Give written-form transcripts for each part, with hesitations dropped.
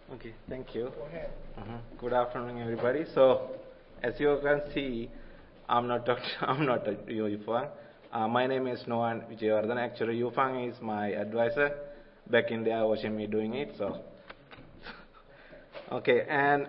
Okay, thank you. Go ahead. Good afternoon, everybody. So, as you can see, I'm not Dr. I'm not Yufang. My name is Noan Vijayardhan. Actually, Yufang is my advisor. Back in there, watching me doing it. So, okay,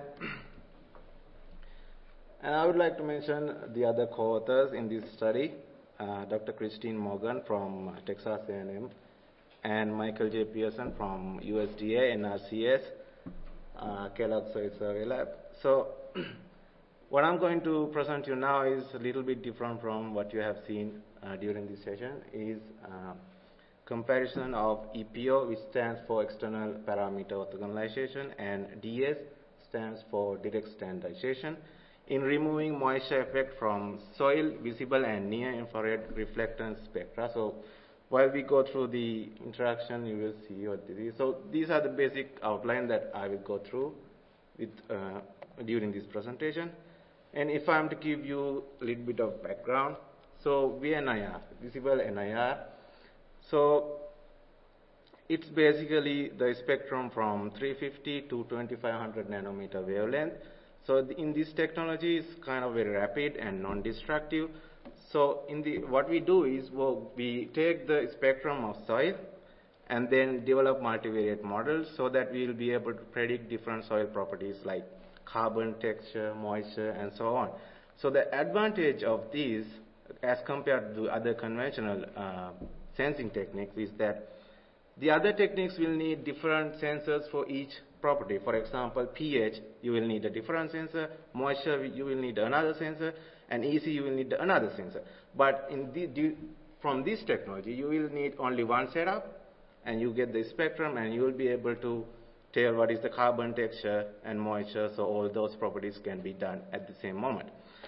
and I would like to mention the other co-authors in this study, Dr. Christine Morgan from Texas A&M, and Michael J. Pearson from USDA and RCS, Kellogg Soil Survey Lab. So, what I'm going to present you now is a little bit different from what you have seen during this session, is comparison of EPO, which stands for External Parameter Orthogonalization, and DS stands for Direct Standardization, in removing moisture effect from soil, visible and near-infrared reflectance spectra. So while we go through the interaction, you will see what this is. So these are the basic outline that I will go through with, during this presentation. And if I'm to give you a little bit of background, so VNIR, visible NIR, so it's basically the spectrum from 350 to 2500 nanometer wavelength. So in this technology is kind of very rapid and non-destructive. So what we do is we take the spectrum of soil and then develop multivariate models so that we will be able to predict different soil properties like carbon, texture, moisture, and so on. So the advantage of these as compared to other conventional sensing techniques is that the other techniques will need different sensors for each property. For example, pH, you will need a different sensor. Moisture, you will need another sensor. And EC, you will need another sensor. But from this technology, you will need only one setup, and you get the spectrum, and you will be able to tell what is the carbon texture and moisture, so all those properties can be done at the same moment.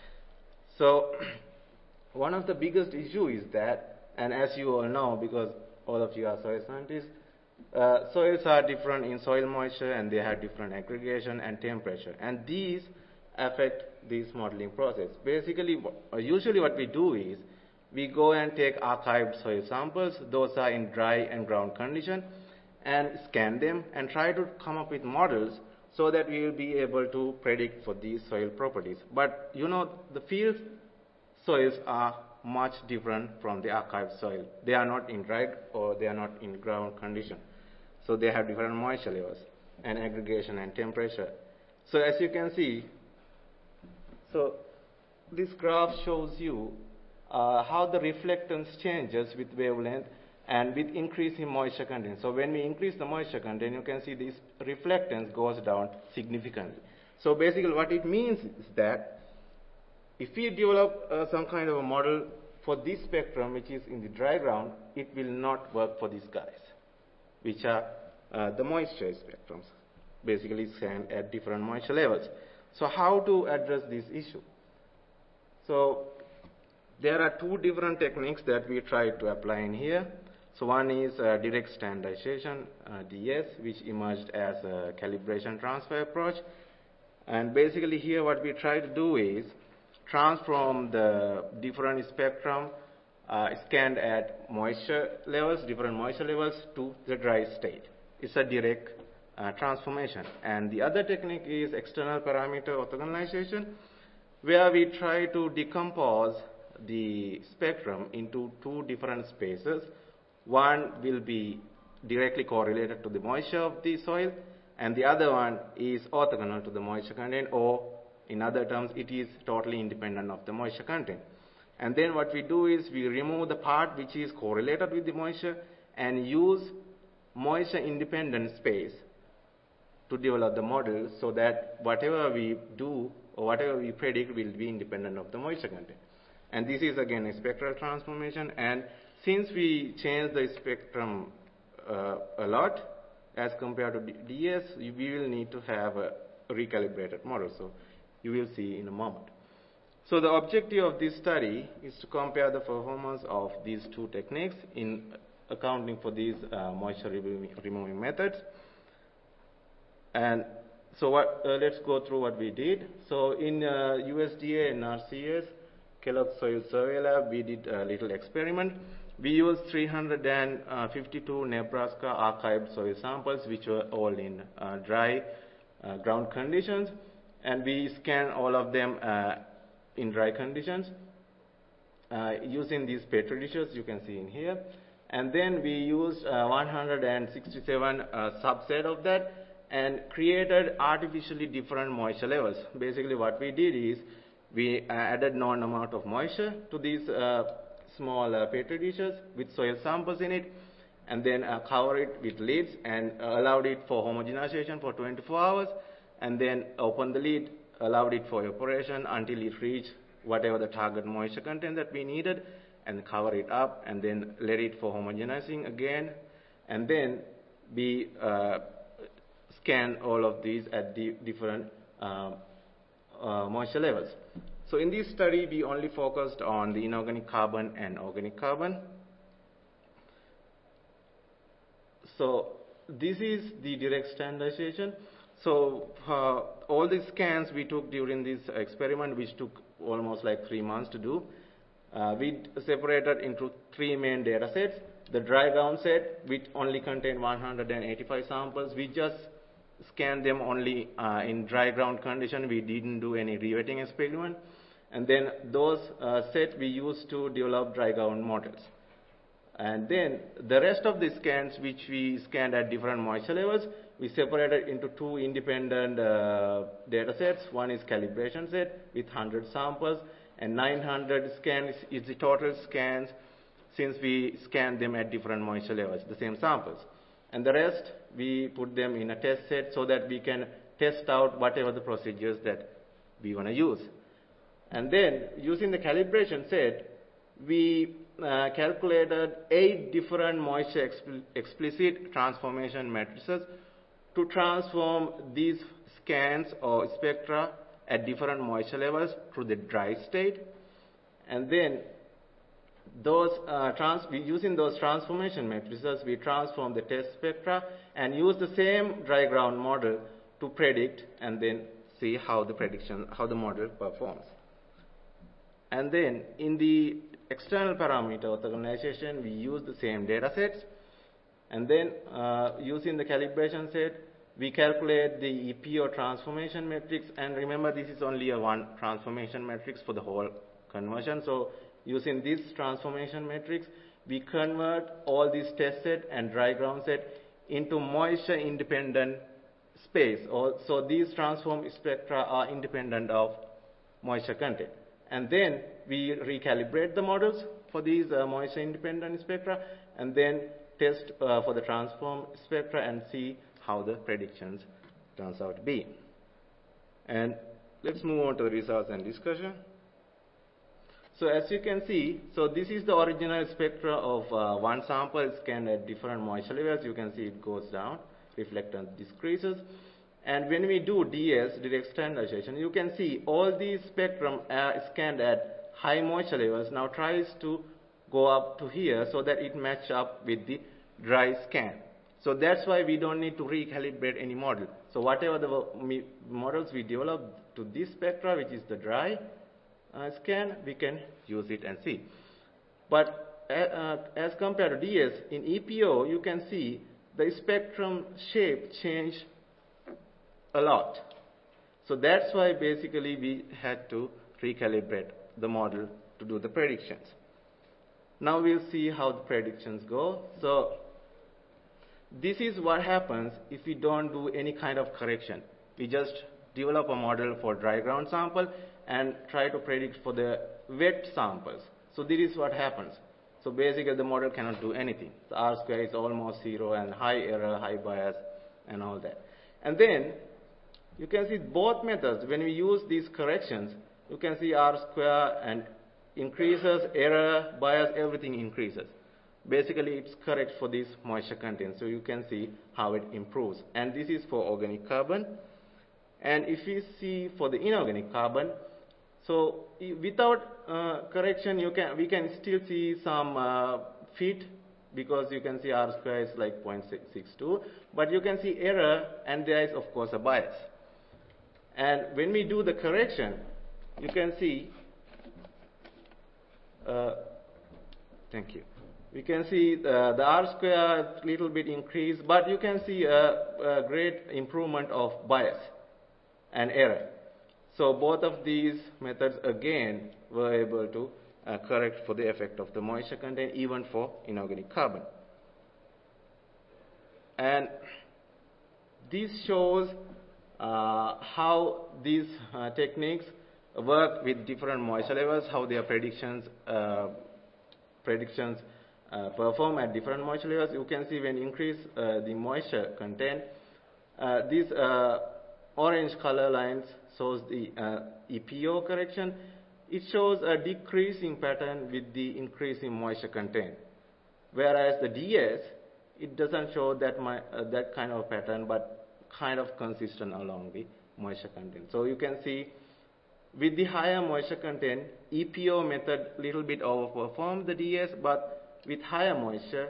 So one of the biggest issue is that, and as you all know, because all of you are soil scientists, soils are different in soil moisture, and they have different aggregation and temperature, and these affect this modeling process. Basically, usually what we do is we go and take archived soil samples, those are in dry and ground condition, and scan them and try to come up with models so that we will be able to predict for these soil properties. But you know, the field soils are much different from the archived soil. They are not in dry or they are not in ground condition. So they have different moisture levels and aggregation and temperature. So as you can see, so this graph shows you how the reflectance changes with wavelength and with increase in moisture content. So when we increase the moisture content, you can see this reflectance goes down significantly. So basically what it means is that if we develop some kind of a model for this spectrum, which is in the dry ground, it will not work for these guys, which are the moisture spectrums, basically scanned at different moisture levels. So how to address this issue? So there are two different techniques that we try to apply in here. So one is direct standardization, DS, which emerged as a calibration transfer approach. And basically here what we try to do is transform the different spectrum scanned at moisture levels, different moisture levels, to the dry state. It's a direct transformation. And the other technique is external parameter orthogonalization, where we try to decompose the spectrum into two different spaces. One will be directly correlated to the moisture of the soil, and the other one is orthogonal to the moisture content, or in other terms, it is totally independent of the moisture content. And then what we do is we remove the part which is correlated with the moisture and use moisture independent space to develop the model so that whatever we do or whatever we predict will be independent of the moisture content. And this is again a spectral transformation, and since we change the spectrum a lot as compared to DS, we will need to have a recalibrated model. So you will see in a moment. So the objective of this study is to compare the performance of these two techniques in accounting for these moisture removing methods. And so let's go through what we did. So in USDA and RCS, Kellogg Soil Survey Lab, we did a little experiment. we used 352 Nebraska archived soil samples, which were all in dry ground conditions, and we scanned all of them in dry conditions using these petri dishes you can see in here. And then we used 167 subset of that and created artificially different moisture levels. Basically what we did is we added known amount of moisture to these small petri dishes with soil samples in it, and then cover it with lids and allowed it for homogenization for 24 hours, and then open the lid, allowed it for evaporation until it reached whatever the target moisture content that we needed, and cover it up, and then let it for homogenizing again, and then we scan all of these at different moisture levels. So in this study, we only focused on the inorganic carbon and organic carbon. So this is the direct standardization. So all the scans we took during this experiment, which took almost like 3 months to do, we separated into 3 main data sets. The dry ground set, which only contained 185 samples, we just scanned them only in dry ground condition. We didn't do any re-wetting experiment. And then those sets we used to develop dry ground models. And then the rest of the scans, which we scanned at different moisture levels, we separated into 2 independent data sets. One is calibration set with 100 samples, and 900 scans is the total scans since we scanned them at different moisture levels, the same samples. And the rest, we put them in a test set so that we can test out whatever the procedures that we want to use. And then, using the calibration set, we calculated 8 different moisture explicit transformation matrices to transform these scans or spectra at different moisture levels to the dry state. And then, using those transformation matrices, we transform the test spectra and use the same dry ground model to predict and then see how the model performs. And then in the external parameter orthogonalization, we use the same data sets. And then using the calibration set, we calculate the EPO transformation matrix. And remember, this is only a one transformation matrix for the whole conversion. So using this transformation matrix, we convert all these test set and dry ground set into moisture independent space. So these transform spectra are independent of moisture content. And then we recalibrate the models for these moisture independent spectra, and then test for the transform spectra and see how the predictions turns out to be. And let's move on to the results and discussion. So as you can see, so this is the original spectra of one sample scanned at different moisture levels. You can see it goes down, reflectance decreases. And when we do DS, direct standardization, you can see all these spectrum scanned at high moisture levels now tries to go up to here so that it match up with the dry scan. So that's why we don't need to recalibrate any model. So whatever the models we develop to this spectra, which is the dry scan, we can use it and see. But as compared to DS, in EPO, you can see the spectrum shape change a lot. So that's why basically we had to recalibrate the model to do the predictions. Now we'll see how the predictions go. So this is what happens if we don't do any kind of correction. We just develop a model for dry ground sample and try to predict for the wet samples. So this is what happens. So basically the model cannot do anything. The R square is almost 0 and high error, high bias and all that. And then you can see both methods, when we use these corrections, you can see R square and increases, error, bias, everything increases. Basically, it's correct for this moisture content. So you can see how it improves. And this is for organic carbon. And if we see for the inorganic carbon, so without correction, we can still see some fit, because you can see R square is like 0.62. But you can see error, and there is, of course, a bias. And when we do the correction, you can see, thank you. We can see the R square a little bit increased, but you can see a great improvement of bias and error. So both of these methods again were able to correct for the effect of the moisture content even for inorganic carbon. And this shows how these techniques work with different moisture levels, how their predictions perform at different moisture levels. You can see when you increase the moisture content, these orange color lines shows the EPO correction. It shows a decreasing pattern with the increasing moisture content. Whereas the DS, it doesn't show that kind of pattern, but kind of consistent along the moisture content. So you can see with the higher moisture content, EPO method little bit overperforms the DS, but with higher moisture,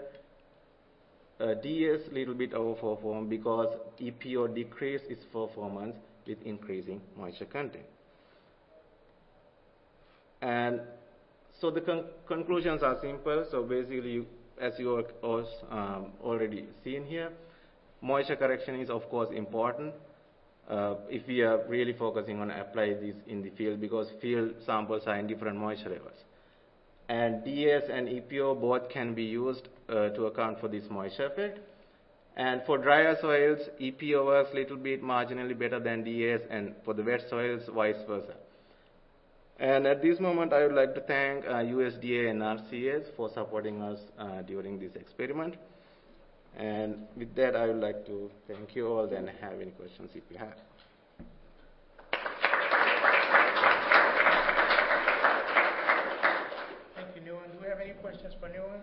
DS little bit overperform because EPO decreased its performance with increasing moisture content. And so the conclusions are simple. So basically, as you have already seen here, moisture correction is of course important if we are really focusing on apply this in the field, because field samples are in different moisture levels. And DS and EPO both can be used to account for this moisture effect. And for drier soils, EPO works a little bit marginally better than DS, and for the wet soils, vice versa. And at this moment, I would like to thank USDA and RCS for supporting us during this experiment. And with that, I would like to thank you all and have any questions if you have. Thank you, Nuwan. Do we have any questions for Nuwan?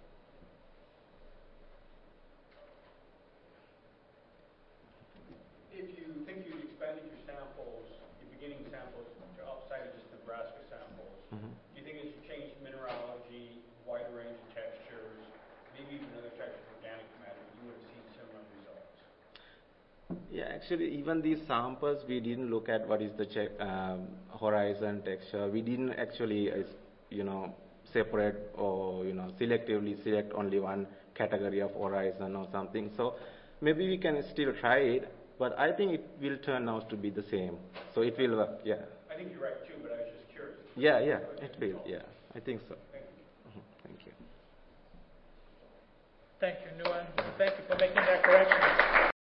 If you think you've expanded your samples, your beginning samples, outside of just Nebraska samples, do you think as you change mineralogy, wider range of textures, maybe even other types of organic matter, you would have seen similar results? Yeah, actually, even these samples, we didn't look at what is the horizon texture. We didn't actually, separate or, selectively select only one category of horizon or something. So maybe we can still try it, but I think it will turn out to be the same. So it will work, yeah. I think you're right too, but I was just curious. Yeah, it will, yeah. I think so. Thank you. Thank you. Thank you, Nuwan. Thank you for making that correction.